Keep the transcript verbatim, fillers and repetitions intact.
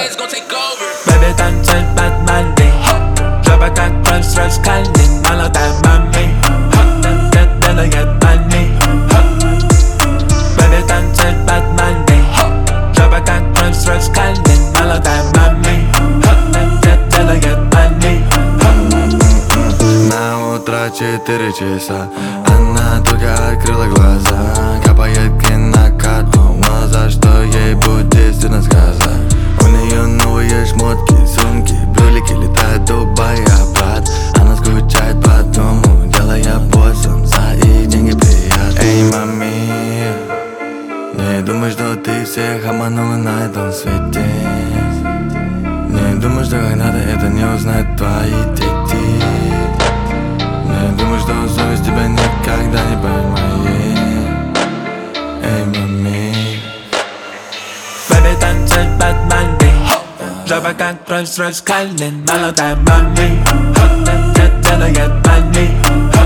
It's gonna take over. Baby, танцуй под Мали, жопа как Rolls-Royce Kalin, молодая мами, делает money. Baby, танцуй под Мали, жопа как Rolls-Royce Kalin, молодая мами, делает money. На утро четыре часа, она только открыла глаза, капает кинокарту, но за что ей будет стыдно сказать. У нее новые шмотки, сумки, брюлики, летает Дубай обратно. Она скучает по дому, делая боссом за их деньги приятно. Эй, мами, не думай, что ты всех обманула на этом свете. Не думай, что как надо, это не узнают твои дети. Не думай, что совесть тебя никогда не поймает. Эй, мами. Baby, танцуй под Мали, жопа как Rolls-Royce Kalin, молодая мами, делает money.